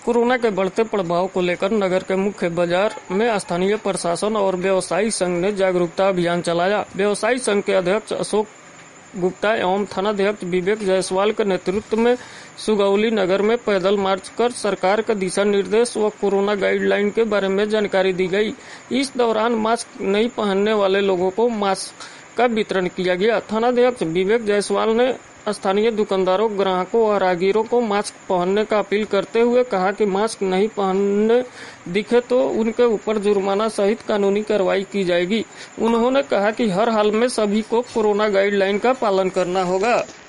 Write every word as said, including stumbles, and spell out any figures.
Corona के बढ़ते प्रभाव को लेकर नगर के मुख्य बाजार में स्थानीय प्रशासन और व्यवसायी संघ ने जागरूकता अभियान चलाया। व्यवसायी संघ के अध्यक्ष अशोक गुप्ता एवं थानाध्यक्ष विवेक जायसवाल के नेतृत्व में सुगौली नगर में पैदल मार्च कर सरकार के दिशा निर्देश व कोरोना गाइडलाइन के बारे में जानकारी दी गई। इस दौरान मास्क नहीं पहनने वाले लोगों को मास्क का वितरण किया गया। थानाध्यक्ष विवेक जायसवाल ने स्थानीय दुकानदारों, ग्राहकों और राहगीरों को मास्क पहनने का अपील करते हुए कहा कि मास्क नहीं पहनने दिखे तो उनके ऊपर जुर्माना सहित कानूनी कार्रवाई की जाएगी। उन्होंने कहा कि हर हाल में सभी को कोरोना गाइडलाइन का पालन करना होगा।